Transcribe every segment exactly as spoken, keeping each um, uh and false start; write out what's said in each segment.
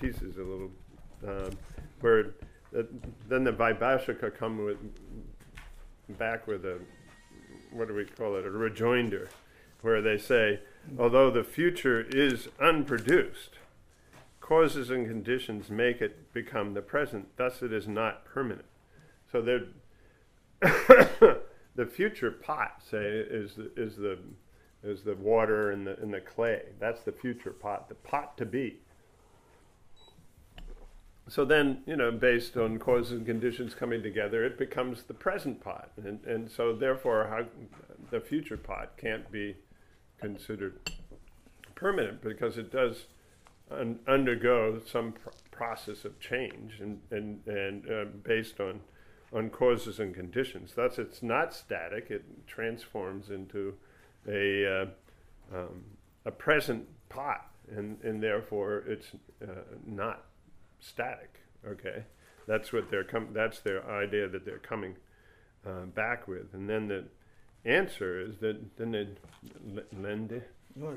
pieces a little, um, where uh, then the Vaibhashika come with back with a, what do we call it, a rejoinder, where they say, although the future is unproduced, causes and conditions make it become the present, thus it is not permanent. So there, the future pot, say, is the, is the is the water and the and the clay. That's the future pot, the pot to be. So then, you know, based on causes and conditions coming together, it becomes the present pot, and and so therefore, how the future pot can't be considered permanent because it does un- undergo some pr- process of change, and and and uh, based on on causes and conditions. Thus, it's not static. It transforms into a uh, um, a present pot, and and therefore it's uh, not static. Okay, that's what they're com- That's their idea that they're coming uh, back with, and then the answer is that then they lend it.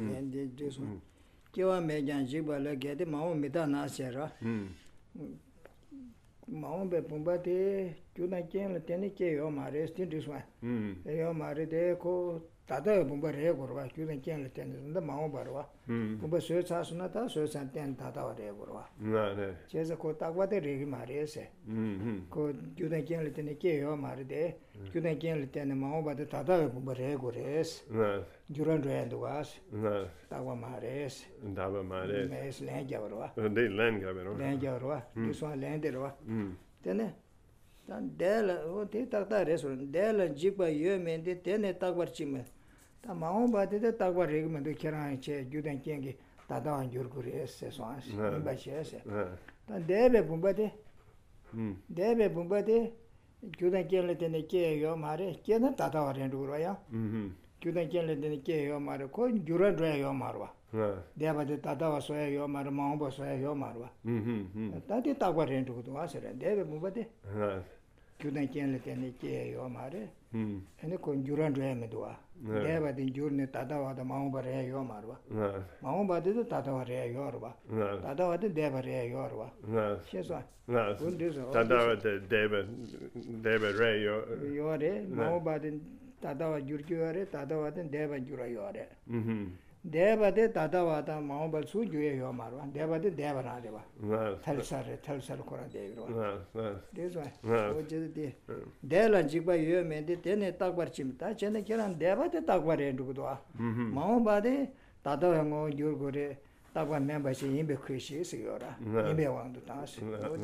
Maombe pumbate tuna ken tene ke yo mare stin this one yo mare de ko tada pumba re gorwa tuna ken tene nda mao barwa pumba so sa suna ta so san ten tada re gorwa na ne cheza ko takwa de re mare se ko tuna ken tene ke yo mare de tuna ken tene mao ba de tada pumba re gores na juran re nduas na takwa mare se ndaba mare mes len jawarwa de len gabero len jawarwa this one len derwa tene dan del o te takta resun del jikba yo men de tene takbar chime ta maung ba de takbar reg men de kiran che judan kengi ta da an jur gure se soans ba che se dan debe bumba de debe bumba de judan kenle tene ke yo mare kena ta da ren ru ya judan kenle tene ke yo mare ko juran re yo marwa deba de ta da so yo mare maung ba so yo marwa ta de takbar ren ru do asere debe bumba de Judan Kianle Tene Ke Yo Mare, and the Conjuran Remedua. Never the journey Tatawa the Maumba Re Yomarwa. Maumba did the Tatawa Re Yorba. Tatawa the Deva Re Yorba. Yes, one. Tatawa the Deva Deva Re Yore, Maumba the Tatawa Jurjure, Tatawa the Deva Jura Yore. Deva de Tatawa the Maumba Suju Yomarwa, Deva de Deva Radeva. Telsar, Telsar Kora Deva. This one. Dela Jigba Yo made ten Takbar Chimta, Chenekiran Deva de Takbar and Dudua. Maumba de Tatawango Jurgure, Takwa members in Imbe Krishi, Sigora. Imbe want to dance.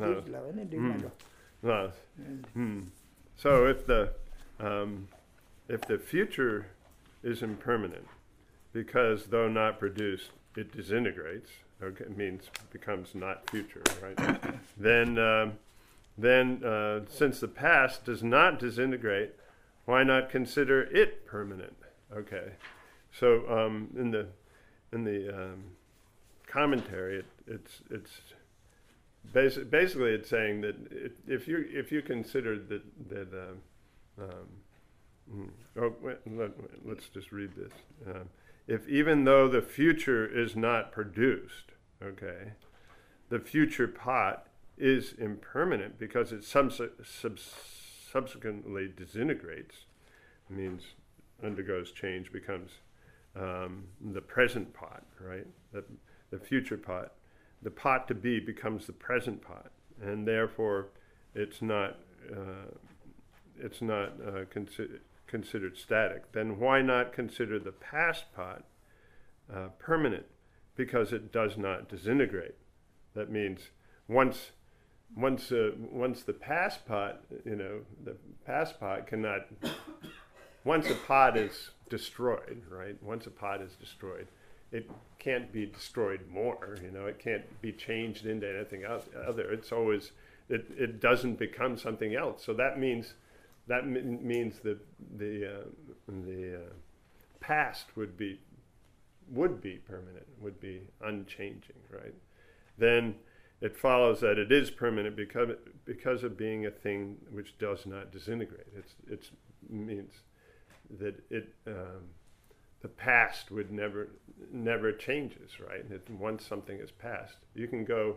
So if the um, if the future is impermanent, because though not produced, it disintegrates. Okay, it means becomes not future, right? then, um, then uh, since the past does not disintegrate, why not consider it permanent? Okay, so um, in the in the um, commentary, it, it's it's basi- basically it's saying that it, if you if you consider that that um, um, oh wait, let, let's just read this. Um, If even though the future is not produced, okay, the future pot is impermanent because it subs- subs- subsequently disintegrates, means undergoes change, becomes um, the present pot, right? The, the future pot. The pot to be becomes the present pot, and therefore it's not uh, it's not uh, considered. considered static, then why not consider the past pot uh, permanent? Because it does not disintegrate. That means once, once, uh, once the past pot, you know, the past pot cannot. Once a pot is destroyed, right? Once a pot is destroyed, it can't be destroyed more. You know, it can't be changed into anything else, other. It's always it. It doesn't become something else. So that means. That m- means that the uh, the uh, past would be would be permanent, would be unchanging, right? Then it follows that it is permanent because because of being a thing which does not disintegrate. It's it's means that it um, the past would never never changes, right? It, once something is past, you can go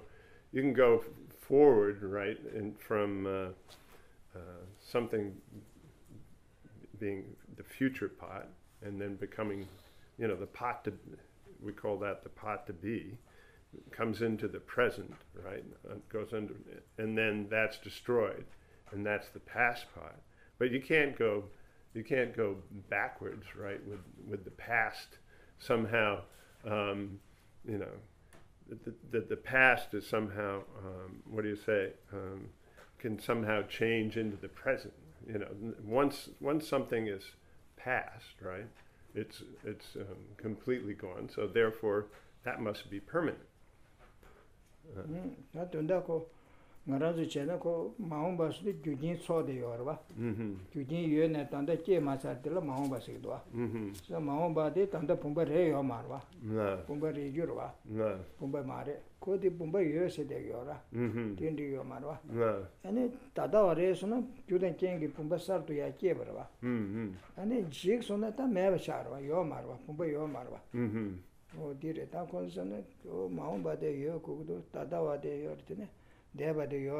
you can go forward, right, and from uh, uh, something being the future pot, and then becoming, you know, the pot to, we call that the pot to be, comes into the present, right, uh, goes under, and then that's destroyed, and that's the past pot. But you can't go, you can't go backwards, right, with with the past somehow, um, you know, the, the, the past is somehow, um, what do you say, um, can somehow change into the present. You know, once once something is past, right, it's it's um, completely gone. So therefore, that must be permanent. 나 돈다 고 나라도 제나 고 마음 바스도 규진 소대요 봐. 음. 규진 유에네 단다 께 마사들 마음 바스기도 와. 음. 그래서 마음 바데 단다 pom바래요 말와. 네. pom바래요 봐. 네. pom바 말에 코디 pom바 유에세 되요라. 음. 된디요 말와. 네. 아니 다다와레스는 규된 깽기 pom바 살도 야 께버라 봐. 음. 아니 지익소나 다 매바샤로 요 말와. pom바 요 말와. 음. 어디래 다 건선은 그 마음 바데요 그것도 다다와데요 그랬네. No,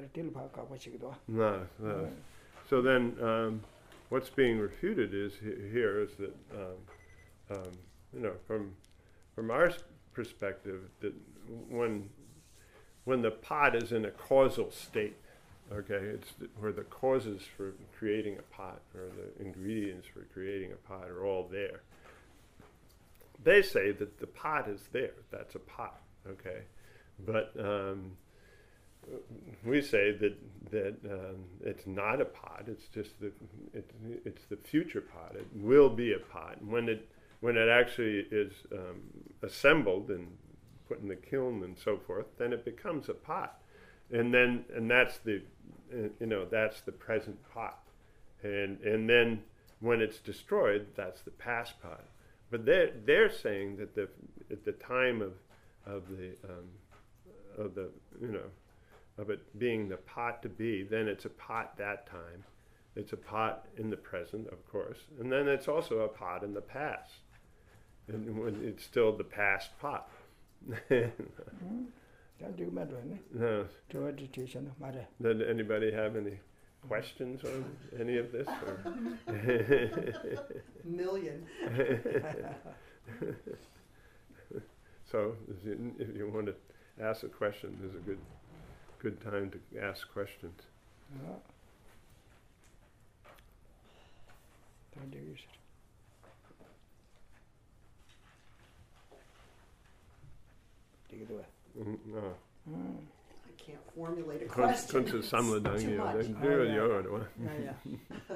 no. So then, um, what's being refuted is here is that, um, um, you know, from from our perspective, that when when the pot is in a causal state, okay, it's th- where the causes for creating a pot or the ingredients for creating a pot are all there. They say that the pot is there. That's a pot, okay, but um, we say that that um, it's not a pot. It's just the it, it's the future pot. It will be a pot when it when it actually is um, assembled and put in the kiln and so forth. Then it becomes a pot, and then and that's the uh, you know that's the present pot, and and then when it's destroyed, that's the past pot. But they're they're saying that the at the time of of the um, of the you know. of it being the pot to be, then it's a pot that time. It's a pot in the present, of course, and then it's also a pot in the past. And when it's still the past pot. No. Did anybody have any questions on any of this? Million. So if you want to ask a question, there's a good Good time to ask questions. Yeah. Mm, no. Mm. I can't formulate a question. It's too much. Oh, yeah. Yeah, yeah.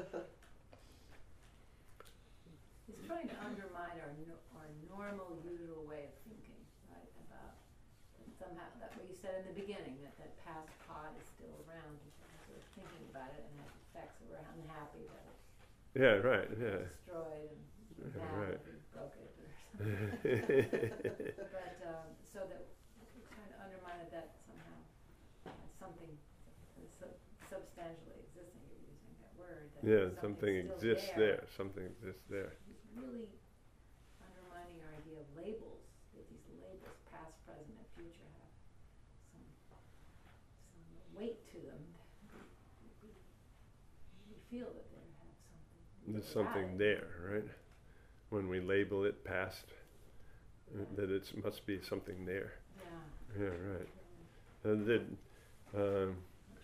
He's trying to undermine our no, our normal, usual way of thinking, right? About somehow that what you said in the beginning, that that past pot is still around, and sort of thinking about it and has effects, so we're unhappy that it's yeah, right, yeah. destroyed and yeah, mad right. that we broke it or something. But um, so that we're trying to undermine it, that somehow uh, something sub- substantially existing, you're using that word. That yeah, something exists there. there. Something exists there. It's really undermining our idea of labels. That these labels, past, present, and future, have some some weight to them. We, we feel that they have something. There's something there, right? When we label it past, uh, that it must be something there. Yeah. Yeah, right. And then, um,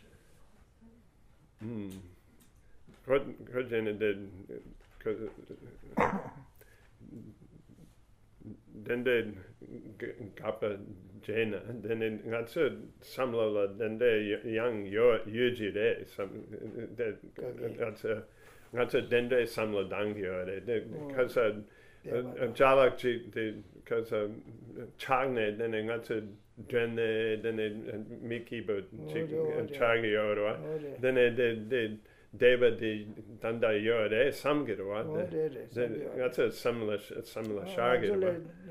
hmm. What what Jenna did, because then they kappa Jenna, then in gatsa samlala, then they young yo yuji de some that gatsa gatsa then they samla dangyo de because jalak ji de because chagne then in gatsa denne then miki but chagyo then they they Deva de danda yore samgirwa. That's a similar similar shargir.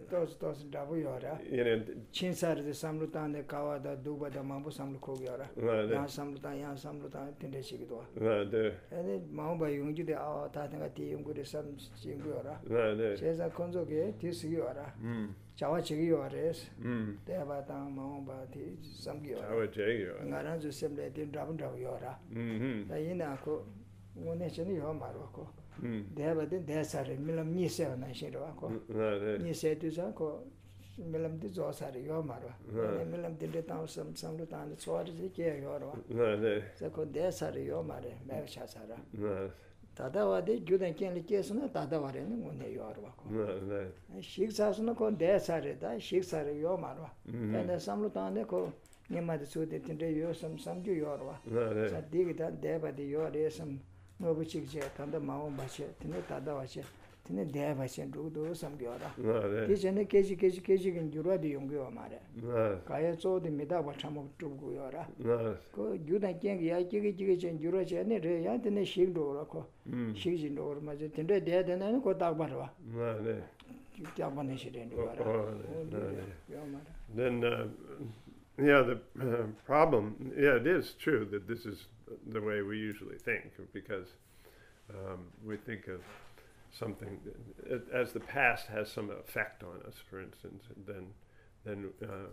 tos tos dabu yora you know, chinsar de samlutan de kawa da duba da mambu samlu khog yora uh, ya the, samlutan ya samlutan tinde chigdo uh, the, ene maumba yungju de a ta tanga ti yungu de sam chingu yora uh, the, cheza konzo ge ti sigi yora mm, chawa chigi yores mm, de ba ta maumba ti samgi yora Tawa Jayo. ngaran ju semle din dabu dabu yora Mm-hmm. da ina ko ngone cheni yo maro ko Mm. de ba de de sare milam ni se na shiro ko Uh, the, ni se tu za ko milam di zo sare yo maro Right. ne milam di de ta sam sam lu ta ne so ri ji ke yo ro uh, the, sa ko de sare yo mare me cha sara uh, ta da wa de ju den ken li ke sna ta da wa re ne ngone yo ro ko uh, the, shik sa sna ko de sare da shik sare yo maro Mhm. ta ne sam lu ta ne ko ne ma de su de tin de yo sam sam ju yo ro uh, sa the, di ga de ba de yo re sam no bu chik je ta da ma ba che tin ta da wa che tin de ba che du du sam gyo ra uh, 이 the, 전에 계지 계지 계지긴 유라디 용교 말에 uh, 가야 쪼디 미다 바참고 뚜고요라 uh, 그 유다 깽기 야 지게 지게 전 유라제네 레 야드네 식도 그렇고 mm, 식진도 그렇고 맞아 근데 대대는 거딱 봐라 uh, the, 잡아내 시대는 Oh, 거라 oh, the, uh, the. 요 말. Then, uh, yeah, the uh, problem, yeah, it is true that this is the way we usually think, because um, we think of something that- as the past has some effect on us, for instance, then, then uh,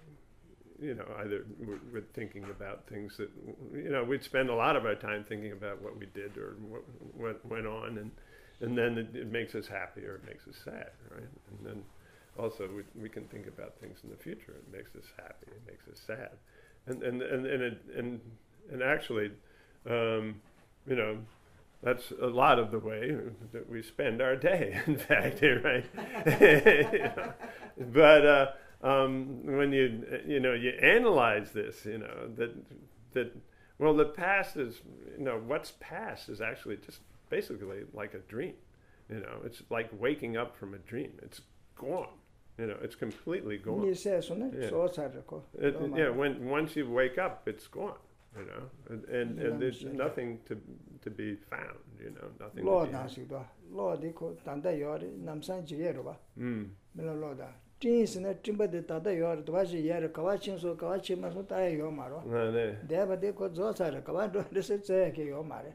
you know, either we're, we're thinking about things that, you know, we'd spend a lot of our time thinking about what we did or what, what went on, and and then it, it makes us happy or it makes us sad, right? And then also we, we can think about things in the future. It makes us happy. It makes us sad, and and and and it, and, and actually, um, you know, that's a lot of the way that we spend our day. In fact, right? You know? But uh, um, when you you know you analyze this, you know that that well, the past is you know what's past is actually just basically like a dream. You know, it's like waking up from a dream. It's gone. You know, it's completely gone. 니 세서는 Yeah. 소사르고 It, yeah, when once you wake up, it's gone. You know, and and, and there's nothing to to be found. You know, nothing. 로 To be, 나시도 로디 코 단다 요리 남산 지예로 봐 mm, 밀로 로다 진스네 찜바데 다다 요리 도와지 예르 가와친소 가와치마소 따에 요 말어 no, no. 대바데 코 조사르 가와도 레세체게 요 말에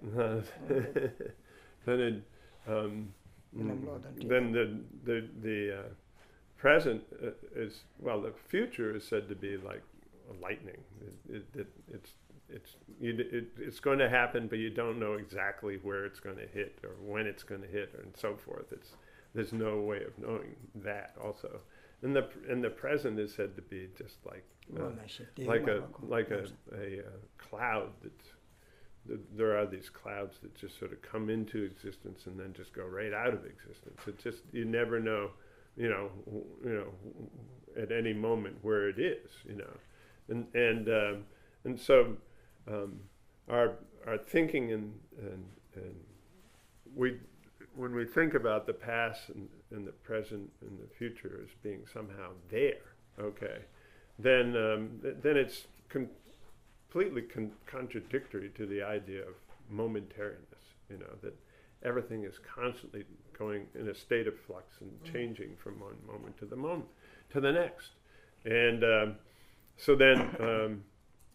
then it, um, Mm. mm, then the the the uh, present uh, is well, the future is said to be like lightning. It, it, it, it's it's you, it, it's going to happen, but you don't know exactly where it's going to hit or when it's going to hit, and so forth. It's there's no way of knowing that. Also, and the and the present is said to be just like uh, like a like a a uh, cloud that's th- there are these clouds that just sort of come into existence and then just go right out of existence. It just you never know, you know, w- you know, at any moment where it is, you know, and and um, and so um, our our thinking and and and we when we think about the past and, and the present and the future as being somehow there, okay, then um, th- then it's con- completely con- contradictory to the idea of momentariness, you know, that everything is constantly going in a state of flux and changing from one moment to the moment to the next. And um, so then, um,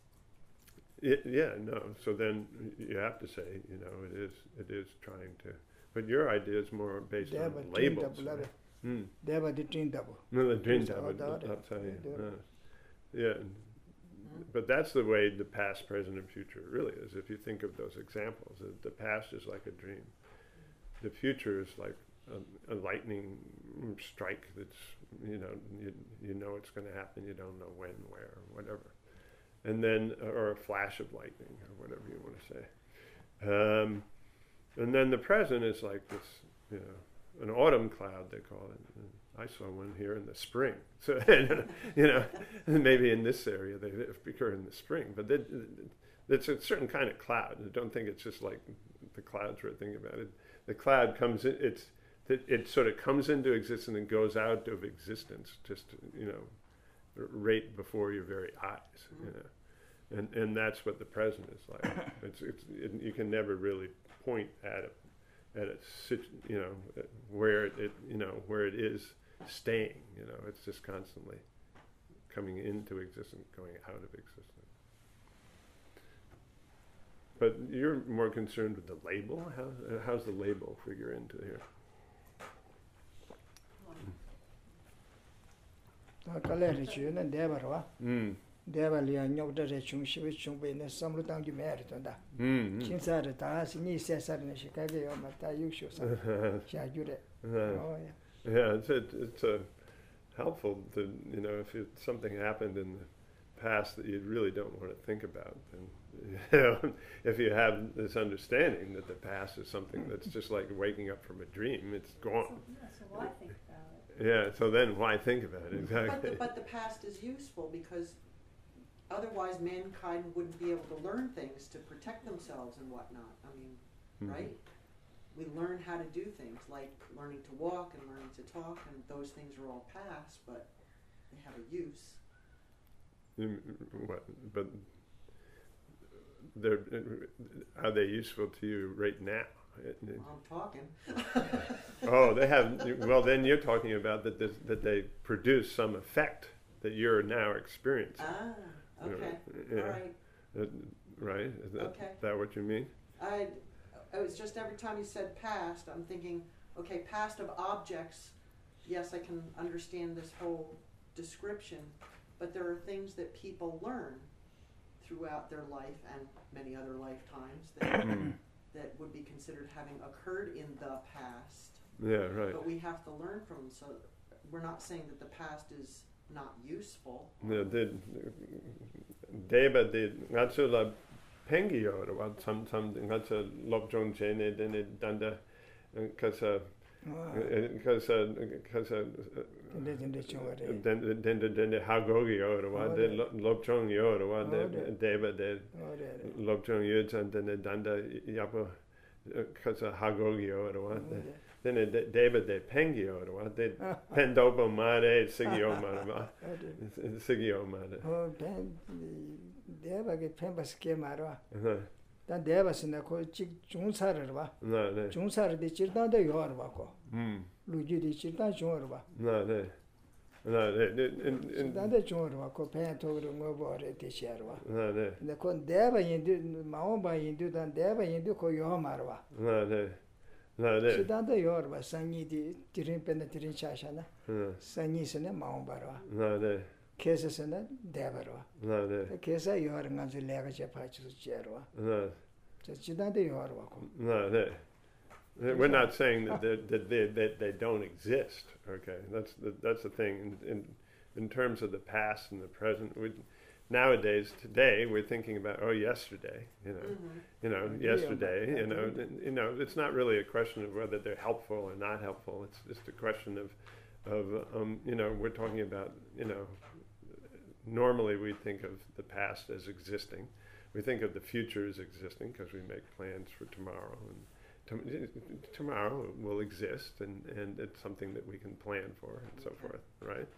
it, yeah, no, so then you have to say, you know, it is it is trying to, but your idea is more based on labels. Right? Mm. Deva di tindabo. No, the dream Yes, time, oh, I'll that- I'll tell you. yeah. Uh, yeah, and- but that's the way the past, present, and future really is. If you think of those examples, the, the past is like a dream. The future is like a, a lightning strike that's, you know, you, you know it's going to happen. You don't know when, where, or whatever. And then, or a flash of lightning, or whatever you want to say. Um, and then the present is like this, you know, an autumn cloud, they call it. And I saw one here in the spring. So, you know, maybe in this area they occur in the spring. But it, it's a certain kind of cloud. I don't think it's just like the clouds we're thinking about. It, the cloud comes in, it's, it, it sort of comes into existence and goes out of existence just, you know, right before your very eyes, you know. And and that's what the present is like. It's it's it, you can never really point at it, at a sit- you know where it, it you know where it is staying. You know, it's just constantly coming into existence, going out of existence. But you're more concerned with the label. How uh, how's the label figure into here? 다 갈래리 주는 대바로와 Mm. 대발이야 녀들의 중심의 중배는 삼루당기 매르던다. Mm. 진짜를 다시 니 세사는 시카게요 맞다 육쇼사 샤주레 Uh, 어 yeah, it's it, it's uh, helpful to, you know, if it, something happened in the past that you really don't want to think about, and you know, if you have this understanding that the past is something that's just like waking up from a dream, it's So, gone. yeah, so why think about it? Yeah, so then why think about it? But the, Exactly. but the past is useful because otherwise mankind wouldn't be able to learn things to protect themselves and whatnot. I mean, Mhm. right? We learn how to do things like learning to walk and learning to talk, and those things are all past, but they have a use. Mm, What, but they're, are they useful to you right now? It- it- Well, I'm talking. Oh, they have. Well, then you're talking about that this, that they produce some effect that you're now experiencing. Ah, okay. Yeah. All right. Uh, right? Is that, Okay. that what you mean? I, it was just every time you said past, I'm thinking, okay, past of objects, yes, I can understand this whole description, but there are things that people learn throughout their life and many other lifetimes that, Mm. that would be considered having occurred in the past, Yeah, right. but we have to learn from them. So we're not saying that the past is not useful. Yeah, did Deba did not so la pengio or what some some not so lob jong chen it and it danda because uh because uh because uh 근데 근데 저거래 then then then the hagogi or what the lob jong yo or what the Oh, yeah. Deba did 어래 lob jong yo and then the danda yapo because uh hagogi or what then the Deba de pengio or what the pendobo mare sigio mare 어래 sigio mare 어벤 대바게 펜바스케 말아 no 단 대바스나 거직 중사를 봐 no no 중사를 되 질다도 요어 봐고 mm 루지디 질다 중어 봐 no no no in in 질다도 중어 봐고 펜토그로 뭐 버레 되시어 봐 no no 근데 건 대바 인도 마오바 인도 단 대바 인도 거 요어 말아 봐 no no no no 질다도 요어 봐 상이디 드린 펜데 드린 샤샤나 no 상이스네 마오바라 no 케스스네 대바로 no no 케사 요어 간주 레가 제파치스 제로 no 저 질다도 요어 봐고 no no we're not saying that they, that they that they don't exist. Okay, that's the that's the thing. In, in in terms of the past and the present, we nowadays today we're thinking about oh yesterday, you know, Mhm. you know Yeah, yesterday, but- you know, and, you know it's not really a question of whether they're helpful or not helpful. It's just a question of of um, you know we're talking about you know normally we think of the past as existing. We think of the future as existing because we make plans for tomorrow and. Tom- tomorrow will exist and, and it's something that we can plan for and so forth, right?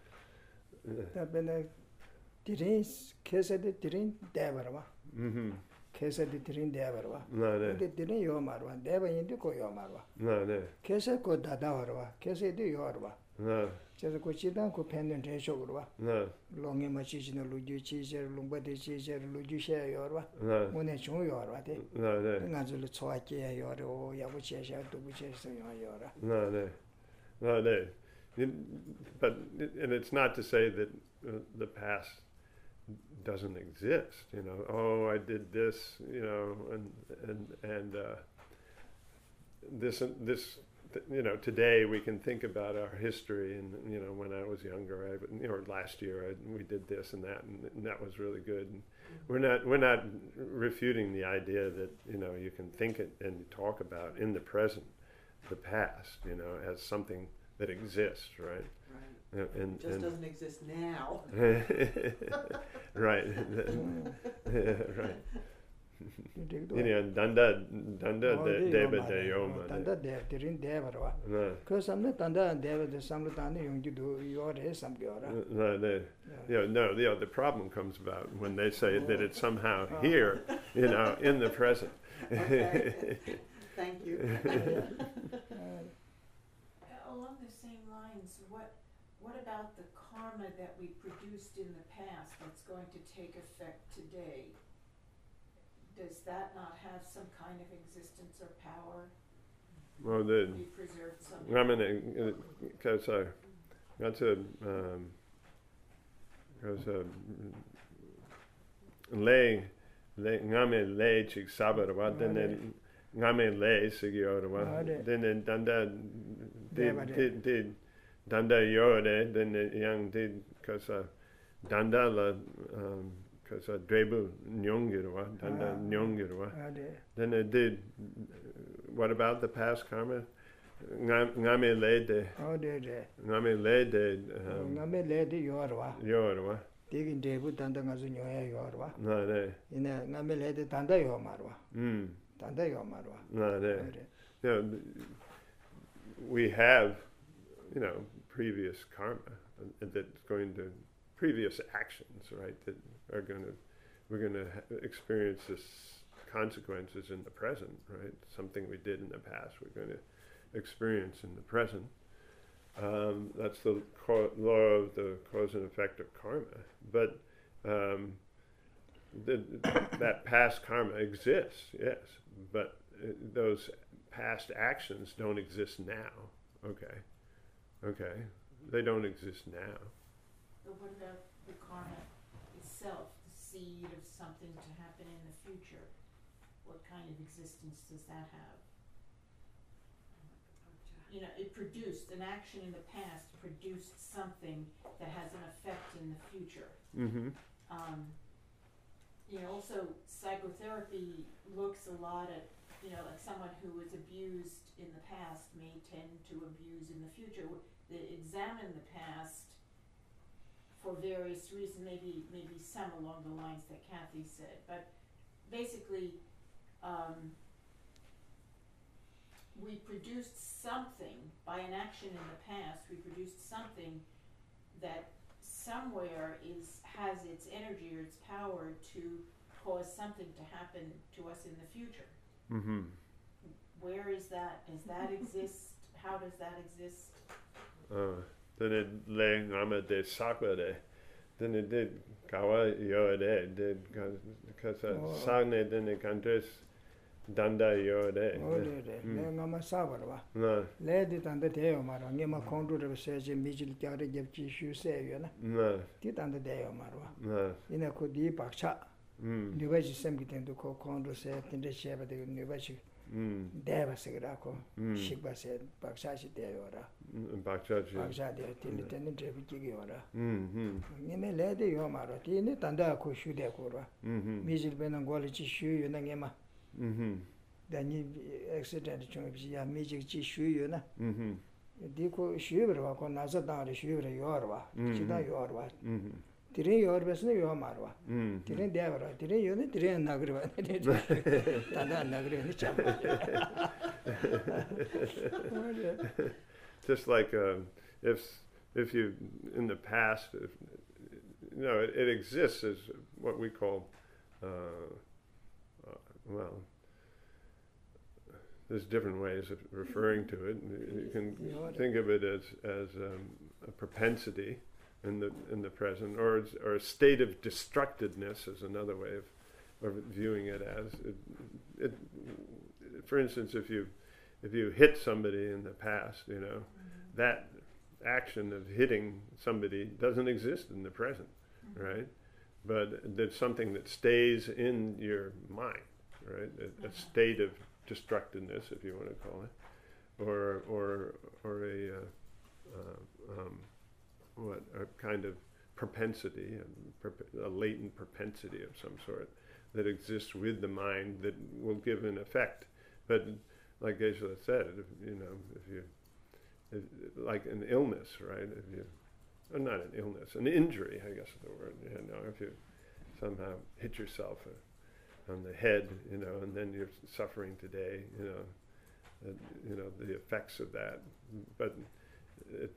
다변에 드린 케사데 드린 대바라 Mm-hmm. 케사데 드린 대바라 No, no, 근데 드린 요 말와 대바 인도 거요 말와 no, no, 케사 거 다다와 케사데 요르와 no, 제가 그 지단 그 펜는 대쇼르와 no, 롱에 마치지는 루주 치제 롱바데 치제 루주셰 요르와 no, 오늘 중 요르와 데 no, no, nga줄 초아게 요르 야부체샤 두부체서 요르 no, no, no, no. It- But and it's not to say that uh, the past doesn't exist. You know, oh, I did this. You know, and and and uh, this this. You know, today we can think about our history, and you know, when I was younger, I, you know, last year I, we did this and that, and, and that was really good. And we're not we're not refuting the idea that you know you can think it and talk about in the present, the past, you know, as something that exists, right? Right. And, and, Just and doesn't exist now. right, right. 디디도 You know, danda danda de deba de yoma. 단다 대 드린 대바라 No, 그 삼네 단다 대바데 삼로 단네 용기도 요레 삼겨라 no, no. You know, no, you know, the problem comes about when they say that it's somehow here, you know, in the present. Okay. Thank you. Along the same lines, what what about the karma that we produced in the past that's going to take effect today? Does that not have some kind of existence or power? Well, the We preserved some. I mean, because I got to um, because uh, lay lay ngame lay chik sabar wa then ngame lay sigyo wa then danda did did did danda yore then young did because danda la because uh, drebu nyongirwa danda nyongirwa then it did. What about the past karma? Ngame lede. Oh, de de. Ngame lede. Ngame lede yorwa. Yorwa. Digin debu tanda ngazu nyoya yorwa. No, ne. Ina ngame lede tanda yomarwa. Hmm. Tanda yomarwa. No, ne. You know, we have, you know, previous karma that's going to, previous actions, right, that are going to, we're going to ha- experience this consequences in the present, right? Something we did in the past, we're going to experience in the present. Um, that's the co- law of the cause and effect of karma. But um, the, that past karma exists, yes, but uh, those past actions don't exist now. Okay, okay, they don't exist now. But what about the karma itself, the seed of something to happen in the future? What kind of existence does that have? You know, it produced an action in the past, produced something that has an effect in the future. Mm-hmm. Um, you know, also psychotherapy looks a lot at, you know, like someone who was abused in the past may tend to abuse in the future. They examine the past for various reasons, maybe maybe some along the lines that Kathy said, but basically. Um, we produced something by an action in the past. We produced something that somewhere is has its energy or its power to cause something to happen to us in the future. Mm-hmm. Where is that? Does that exist? How does that exist? Uh, then it lay ngama de sakwa de. Then it did kawa yo de did because sagne then it can just danda yo de. Oh, de de. Le ngama sabarwa. No. Le de tanda deyo marwa. Ngema kondu re seje mijil kyare jebchi shu seyo na. No. Ti tanda deyo marwa. No. Ina ko di bakcha. Mm. Nibaji semgi tendo ko kondu se tinde sheba de nibaji. Mm. Deva sigra ko. Mm. Shikba se bakcha shi deyo ra. Bakcha ji. Bakcha de tinde tinde trebi kigi ora. Mm. Ngeme le de yo marwa. Ti ne tanda ko shu de ko ra. Mm. Mijil bena goli chi shu yo na ngema. Mm. Dani accident chung bi ya mijil chi shu yo na. Mm. Di ko shu bra ko naza da re shu bra yo ra. Chi da yo ra. Mm. Tire yo besne yo marwa. Mm. Tire devra, tire yo ne tire nagriva. Tanda nagriva ni cham. Just like uh, if if you in the past, if, you know, it, it exists as what we call, uh, uh, well, there's different ways of referring to it. You can think of it as as um, a propensity in the in the present, or or a state of destructiveness is another way of, of viewing it as. It, it, for instance, if you if you hit somebody in the past, you know, mm-hmm. that action of hitting somebody doesn't exist in the present, mm-hmm. right? But there's something that stays in your mind, right? A, mm-hmm. a state of destructiveness, if you want to call it, or or or a uh, uh, um, what a kind of propensity, a, a latent propensity of some sort that exists with the mind that will give an effect. But like Geshe-la said, if, you know, if you, if, like an illness, right? If you, or not an illness, an injury, I guess is the word. You know, if you somehow hit yourself uh, on the head, you know, and then you're suffering today, you know, uh, you know the effects of that. But it,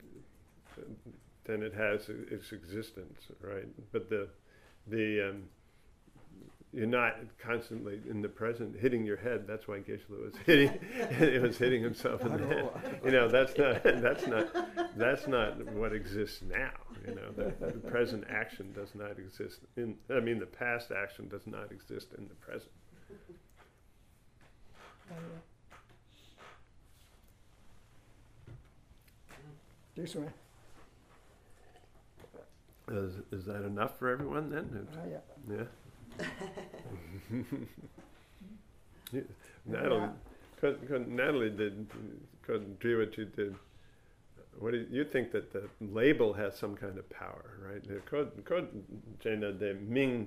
then it has its existence, right? But the the um, you're not constantly in the present hitting your head. That's why Geshe-la was hitting, it was hitting himself in the head. You know, that's not, that's not, that's not what exists now. You know, the, the present action does not exist in, I mean, the past action does not exist in the present. This way. Is, is that enough for everyone then? Ah, yeah. Yeah. Yeah. Natalie, cause, cause Natalie did, cause Drivachi did. What do you, you think that the label has some kind of power, right? Code, code, Jena de Ming,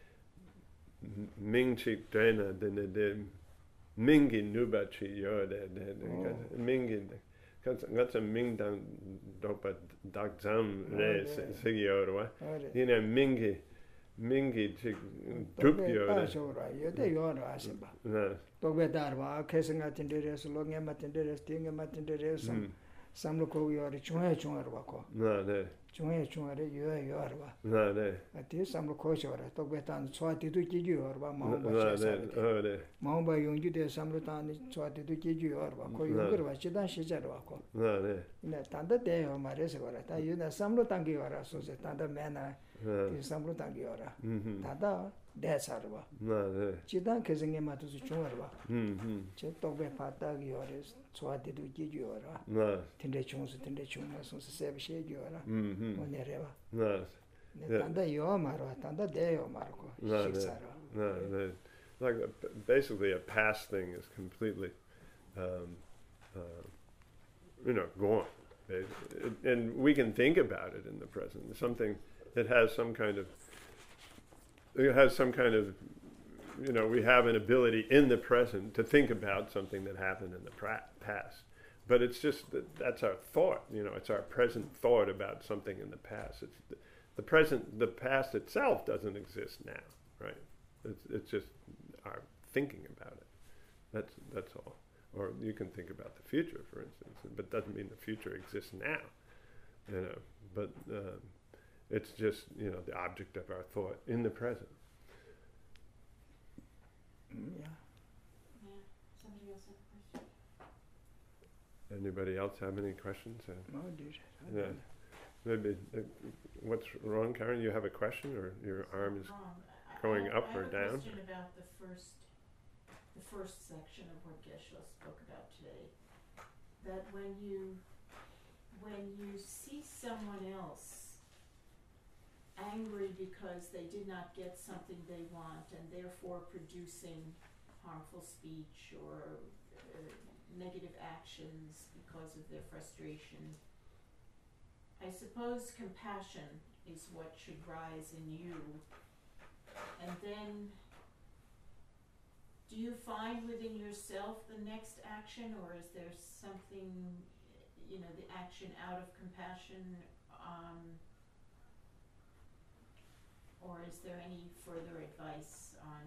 Ming Chik Jena de de Mingi Nubachi Yo de de Mingi. That's a Ming Dang Dopa Dak Zam Re Sigio, you know, Mingi. Mingi chik dupyo da shora yote yora asimba tobe darwa kesinga tinderes longe matinderes tinge matinderes samlo ko yori chunga chunga rwa ko na ne chunga chunga re yo yorwa na ne ati samlo ko shora tobe tan chwa ti tu ji yorwa ma ba na ne oh ne ma ba yongju de samlo tan chwa ti tu ji yorwa ko yorwa chidan shijarwa ko na ne ina tanda de yo mare se gora ta yuna samlo tangi yora so se tanda mena 이 삼로 당기어라. 다다 대사르바. 네. 지단 계승에 맞춰서 중얼바. 음. 제 똑배 바닥이 어레 소아디도 지지어라. 네. 텐데 중수 텐데 중마서 세비셰 지어라. 음. 뭐 내려봐. 네. 네. 단다 요 말어. 단다 대요 말고. 식사로. 네. 네. Like basically a past thing is completely um uh you know gone. And we can think about it in the present. Something it has some kind of, it has some kind of, you know, we have an ability in the present to think about something that happened in the pra- past. But it's just that that's our thought, you know, it's our present thought about something in the past. It's the, the present, the past itself doesn't exist now, right? It's, it's just our thinking about it. That's, that's all. Or you can think about the future, for instance, but it doesn't mean the future exists now, you know, but, um, it's just, you know, the object of our thought in the present. Yeah. Yeah. Somebody else have a question? Anybody else have any questions? Uh, No, dude. yeah. Maybe. Uh, what's wrong, Karen? You have a question, or your arm is Um, going I, up I or have down? a question about the first, the first section of what Geshe-la spoke about today. That when you, when you see someone else angry because they did not get something they want and therefore producing harmful speech or uh, negative actions because of their frustration, I suppose compassion is what should rise in you. And then, do you find within yourself the next action, or is there something, you know, the action out of compassion, um, or is there any further advice on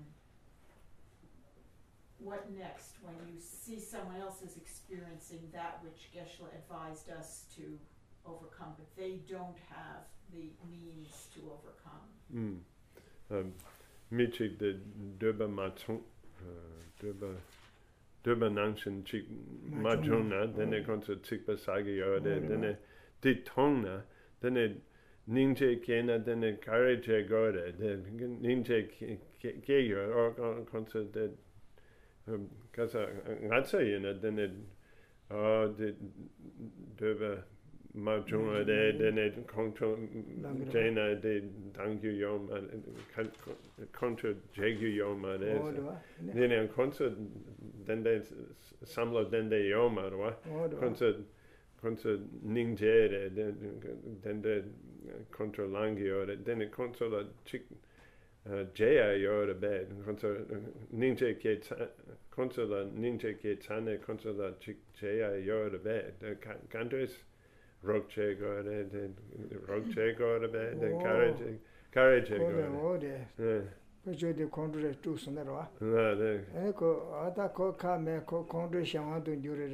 what next when you see someone else is experiencing that which Geshe-la advised us to overcome, but they don't have the means to overcome? Mm. Um, Michik de Döba Matson, Döba Döba Nangshin Chik Majuna, then they come to Tikba Sagiyo, then they did Tongna, then they Ninje Kena, then they Kareje Gore, then Ninje Keyo, or concert that Kasa Ratsayina, then they oh, the Döba Majuna, then they control Jena, they Dangyu Yoma, control Jegu Yoma, then they concert, then they Samla, then they Yoma, concert. Contra Ninjere, then the contra Langio, then the contra the chick Jaya Yora bed, contra Ninja Kate, contra the Ninja Kate, contra the chick Jaya Yora bed, the countries Roche go then Roche go to bed, then carriage, carriage go. Yeah. But you the contra to Sonera. No, Echo, Atako Kame, contra Shaman to Jure.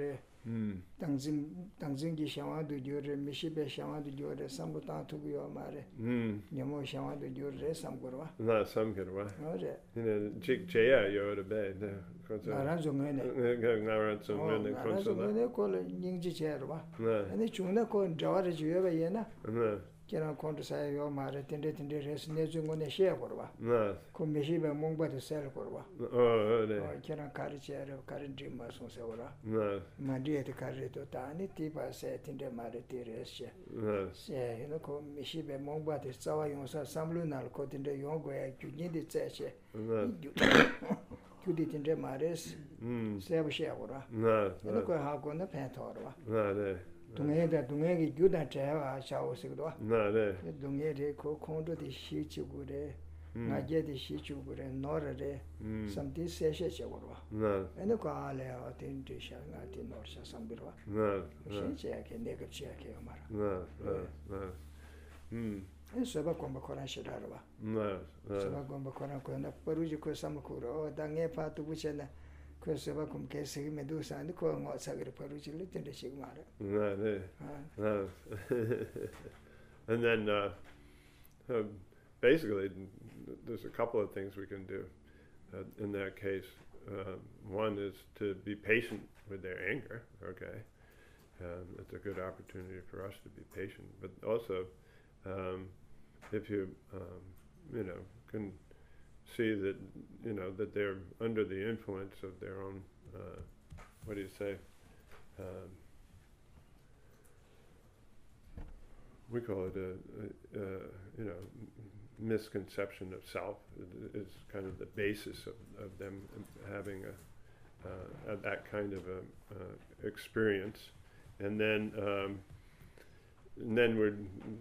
음. 당진 당진기 샤와도 요레 미시베 샤와도 요레 삼부탄 투고요 말에 음. 녀모 샤와도 요레 삼고와 나 삼겨와. 어제 이네 직 제야 요르베. 네. 그래서 나란 종에네 나란 좀네 나란 콘솔라. 종에네 콜 닝지 제르와 네. 아니 중나 코 저와르 주여베 예나 네. 계란 콘도 사요 말에 텐데 텐데 레스 내중고네 셰 거와 네. 코 미시베 몽바도 셀 거와 어, 네. 어 계란 카르체르 카르디 마송 세워라 네. 만디에트 카르도 타니 티바세 텐데 마레 티레스 네. 세 이노 코 미시베 몽바데 싸와 용사 삼루날 코딘데 용고에 규니데 제체 네. 규디 텐데 마레스 음. 세브셰고라 네. 이노 코 하고는 펜토르와 네. 네. 동해다 동해기 규다 제와 샤오스기도 네. 네. 동해데 코 콘도디 시치고레 나제디 시치고레 노르레 음. 삼티 세셰셰고라 네. 이노 코 알레 어텐디 샤가티 노르샤 삼비르와 네. 네. 신체하게 네거치하게 말아 네. 네. 네. 음. 이 서바 콤바 코란 시다르와 네. 네. 서바 콤바 코란 코나 퍼루지 코 삼쿠로 당에 파투 부체나 그 서바 콤 케세기 메두사니 코 ngosagir 퍼루지를 텐데 시그마라 네. 네. 아 Uh, and then, uh, uh, basically, there's a couple of things we can do uh, in that case. Uh, one is to be patient with their anger. Okay, um, it's a good opportunity for us to be patient. But also, um, if you, um, you know, can see that, you know, that they're under the influence of their own, uh, what do you say? Um, we call it a, a, a you know misconception of self is kind of the basis of, of them having a, uh, a that kind of a uh, experience, and then um, and then we're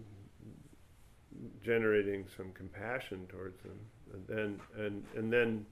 generating some compassion towards them, and then and and then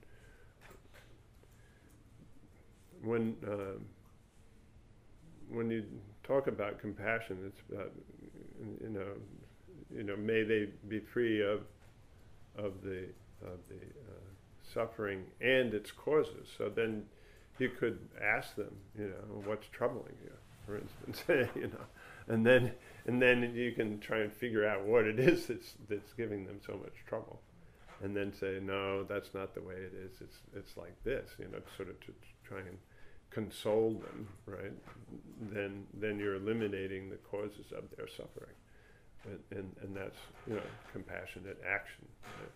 when uh, when you talk about compassion, it's about you know, you know, may they be free of of the of the uh, suffering and its causes. So then you could ask them, you know, what's troubling you, for instance, you know, and then and then you can try and figure out what it is that's that's giving them so much trouble, and then say, no, that's not the way it is. It's it's like this, you know, sort of to, to try and console them, right? Then then you're eliminating the causes of their suffering, and and, and that's you know compassionate action. Right?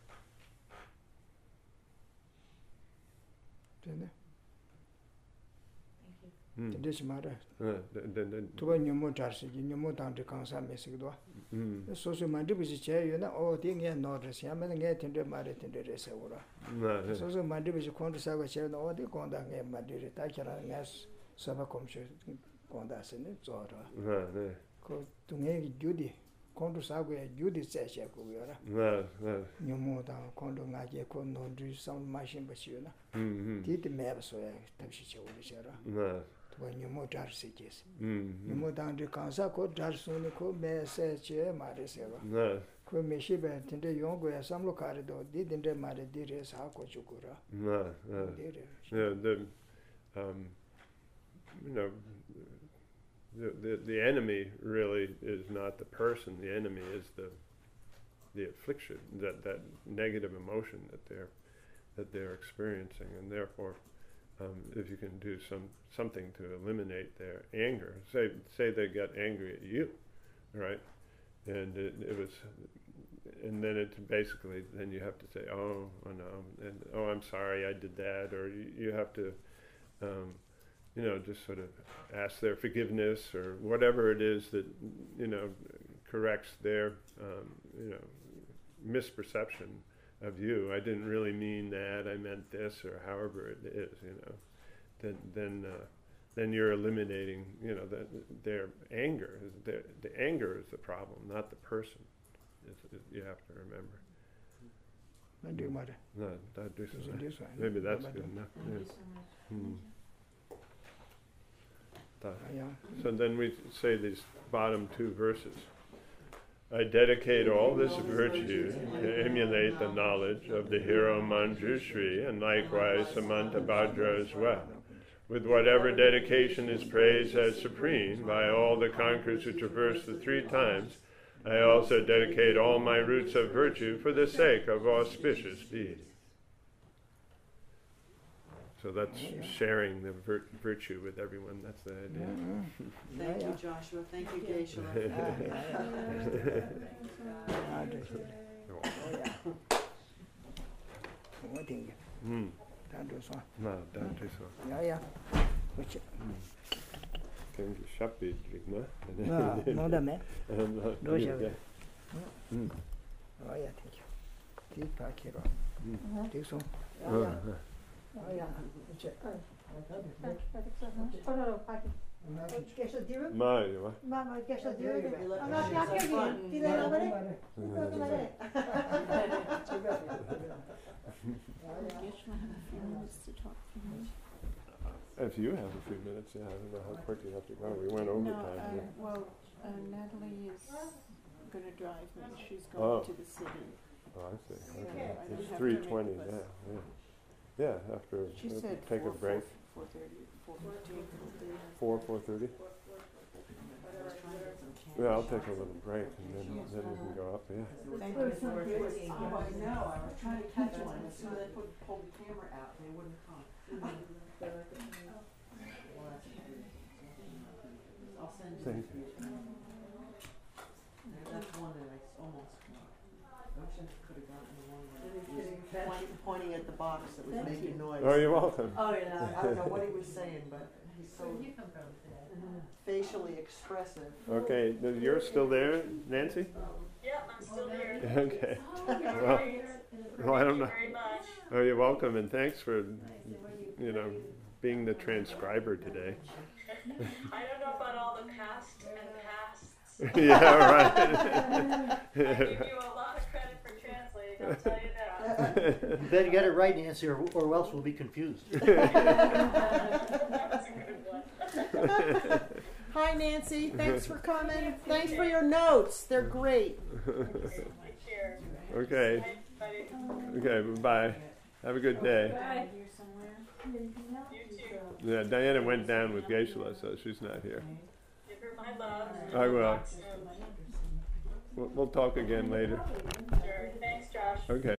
텐데 Thank you. Mm. 텐데 시마라 Uh, then, then, then, 투바 녀모 자르시 녀모 당데 강사 메시기도 mm. 소소 만디비지 제요나 어 딩에 노르시 하면 게 텐데 마레 텐데 레세오라 No, yeah. 소소 만디비지 콘도 사고 제는 어디 콘다게 마디리 타케라 냐스 사바 콤쇼 콘다스네 조라 No, no, 그 동해기 주디 콘도 사고에 주디 세셰고요라 no, no. 녀모 당 콘도 나게 콘 노드 상 마신 버시요나 Mm-hmm. 디디 매버소야 탑시 제오리셔라 No. 투바 녀모 자르시 제스 Mm-hmm. 녀모 당데 강사 코 자르소니 코 메세체 마레세와 No, 그 메시베 텐데 용고야 삼로 카르도 디딘데 마레 디레 사고 주고라 no, no. 디레 Yeah, the, um, you know, the, the the enemy really is not the person. The enemy is the the affliction, that that negative emotion that they're that they're experiencing, and therefore, um, if you can do some something to eliminate their anger, say say they got angry at you, right, and it, it was. And then it's basically, then you have to say, oh, oh no, and oh, I'm sorry, I did that, or you, you have to, um, you know, just sort of ask their forgiveness or whatever it is that, you know, corrects their, um, you know, misperception of you. I didn't really mean that. I meant this, or however it is, you know. Then, then, uh, then you're eliminating, you know, the, their anger. The, the anger is the problem, not the person. It's, it, you have to remember. 만디 마레 No, that do 무슨 something. 디스 Maybe that's good enough. Thank Yeah. you so much. Hmm. That- 아야 So then we say these bottom two verses. I dedicate all this virtue to emulate the knowledge of the hero Manjushri and likewise Samantabhadra as well. with whatever dedication is praised as supreme by all the conquerors who traverse the three times, I also dedicate all my roots of virtue for the sake of auspicious deeds. So that's sharing the vir- virtue with everyone. That's the idea. Thank Yeah, you, Joshua. Thank you, Geshe-la. Ah, det är det. Oh, ja. Vad tänker Mm. du? Du så. Nej, det är inte så. Ja, ja. Vad Kan du köpa i dricka? Ja, någon där med. Då kör vi. Mm. Ja, jag tänker. Det packar då. Mm. Det är så. Ja, ja. Ja, ja. Nej, va? Mamma, Geshe-la, du Ja, det. ja. Mamma, jag kan ju. Till det över det. Vad var det? If you have a few minutes, yeah, I don't know how quick you have to go. We went over No, time. uh, here. well, uh, Natalie is gonna drive me. She's Oh. going to the city. Oh, I see. So Okay. I don't It's have three to make twenty. the Yeah, bus. yeah. Yeah, after She we'll said take a four, break. Four thirty, four fifteen, four thirty. Four, four thirty. Yeah, I'll take a little break and then then we can go up. Yeah. Thank you for Oh, I know. I was trying to catch one. As soon as I put, pulled the camera out, they wouldn't come. I'll send you. Thank you. There, that's one that I s- almost. I wish I could have gotten the one that he was pointing, pointing at the box that was making noise. Oh, you're welcome. Oh, yeah. I don't know what he was saying, but he's so Where did you come from today? facially expressive. Okay, th- you're still there, Nancy? Yep, I'm still here. Okay. Oh, you're Well, here. Well, I don't know. Very much. Oh, you're welcome, and thanks for, Nice. And where you- you know, being the transcriber today. I don't know about all the past and pasts. Yeah, I right. give you a lot of credit for translating, I'll tell you that. You better get it right, Nancy, or, or else we'll be confused. That was a good one. Hi, Nancy. Thanks for coming. Thanks for your notes. They're great. Cheers. Okay, Bye, buddy. okay, bye. Have a good day. Bye. here somewhere. You too. Yeah, Diana went down with Geshe-la, so she's not here. Give her my love. I will. Talk soon. We'll, we'll talk again later. Sure. Thanks, Josh. Okay.